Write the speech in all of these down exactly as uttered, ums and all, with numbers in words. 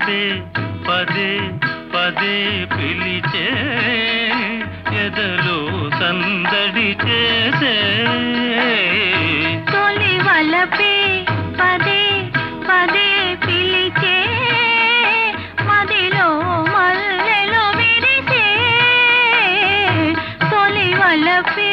వలపే పదే పదే పిలిచే ఎదలో సందడి చేసే తొలి వలపే పదే పదే పిలిచే మదిలో మల్లెలు విరిసే తొలి వలపే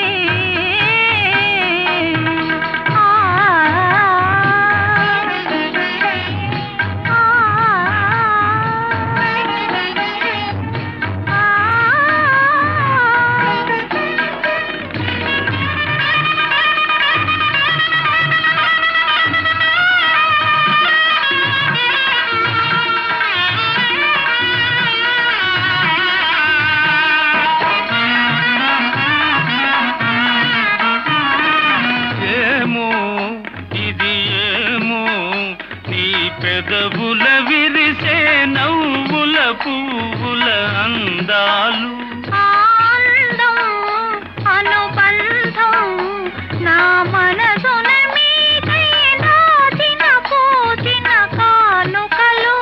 పెదవుల విరిసే నవ్వుల పువ్వుల అందాలు ఆనందం అనుబంధం నా మనసున మీకై నాచిన పూచిన కానుకలు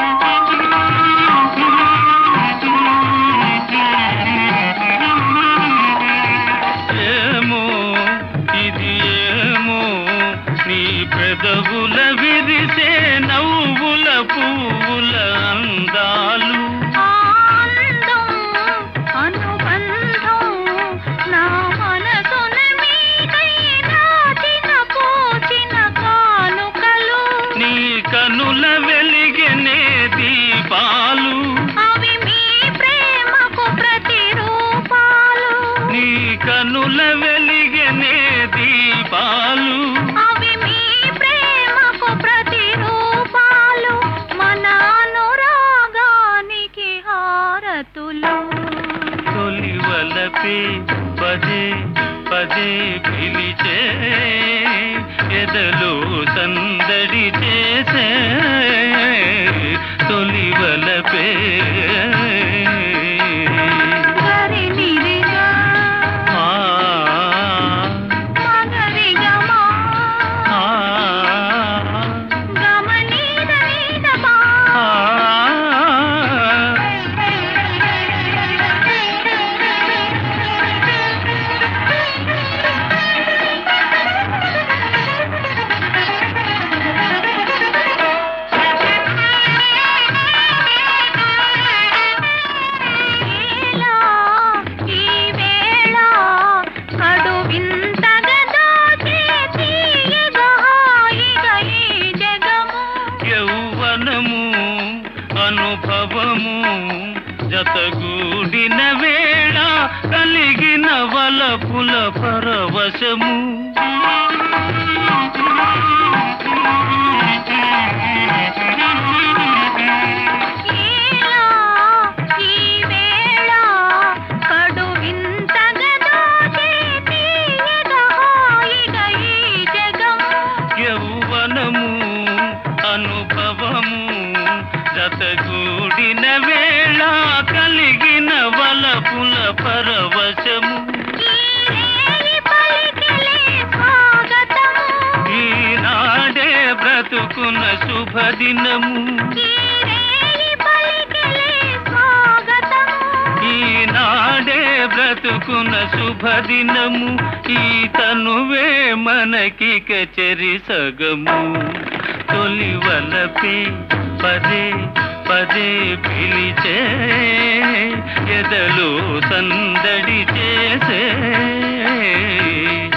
ఏమో ఇది ఏమో నీ పెదవుల విరిసే నవ్వుల పువ్వుల అందాలు ఆనందం అనుబంధం నా మనసున మీకై నాచిన పూచిన కానుకలు నీ కనుల వెలిగెనే దీపాలు అవి మీ ప్రేమకు ప్రతిరూపాలు నీ కనుల వెలిగెనే దీపాలు అవి మీ ప్రేమకు ప్రతిరూపాలు మన అనురాగానికి హారతులు తొలి వలపే పదే పదే పిలిచే ఎదలో సందడి చేసే తొలి వలపే గరి నిరిగా ఆ మగరిగమా ఆ గమనీద నీదమా ఆ ఈ వేళ కడు వింతగా దాచే తీయగా హాయిగా ఈ జగము యౌవనము అనుభవము జతగూడిన వేళ కలిగిన వలపుల పరవశము ఏలా ఈ వేళ కడు వింతగా దాచే తీయగా హాయిగా ఈ జగము యౌవనము అనుభవము జతగూడిన వేళ కలిగిన వలపుల పరవశము ఈ పలికిలే స్వాగతము ఈనాడే బ్రతుకున్న శుభదినము ఈ పలికిలే స్వాగతము ఈనాడే బ్రతుకున్న శుభదినము ఈ తనువే మనకిక చెరి సగము తొలి వలపే పదే పదే పిలిచే ఎదలో సందడి చేసే